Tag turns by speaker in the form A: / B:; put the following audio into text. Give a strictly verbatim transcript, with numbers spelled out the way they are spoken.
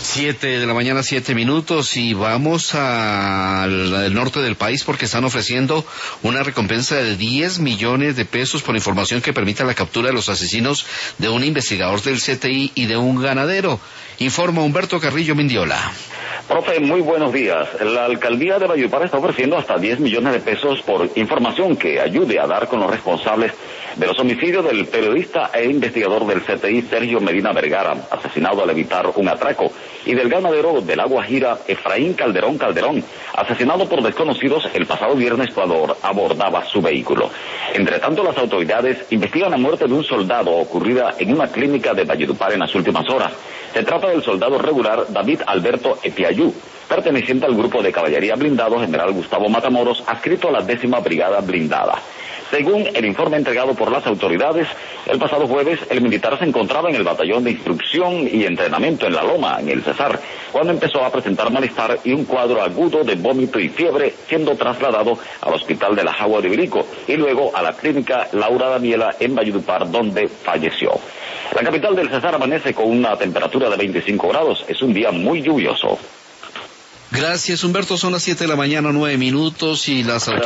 A: Siete de la mañana, siete minutos, y vamos al, al norte del país porque están ofreciendo una recompensa de diez millones de pesos por información que permita la captura de los asesinos de un investigador del C T I y de un ganadero. Informa Humberto Carrillo Mindiola.
B: Profe, muy buenos días. La alcaldía de Valledupar está ofreciendo hasta diez millones de pesos por información que ayude a dar con los responsables de los homicidios del periodista e investigador del C T I Sergio Medina Vergara, asesinado al evitar un atraco, y del ganadero de La Guajira Efraín Calderón Calderón, asesinado por desconocidos el pasado viernes cuando abordaba su vehículo. Entre tanto, las autoridades investigan la muerte de un soldado ocurrida en una clínica de Valledupar en las últimas horas. Se trata del soldado regular David Alberto Epiayú, perteneciente al grupo de caballería blindado General Gustavo Matamoros, adscrito a la décima brigada blindada. Según el informe entregado por las autoridades, el pasado jueves el militar se encontraba en el batallón de instrucción y entrenamiento en La Loma, en el Cesar, cuando empezó a presentar malestar y un cuadro agudo de vómito y fiebre, siendo trasladado al hospital de la Jagua de Ibirico y luego a la clínica Laura Daniela en Valledupar, donde falleció. La capital del Cesar amanece con una temperatura de veinticinco grados, es un día muy lluvioso.
A: Gracias, Humberto, son las siete de la mañana, nueve minutos, y las autoridades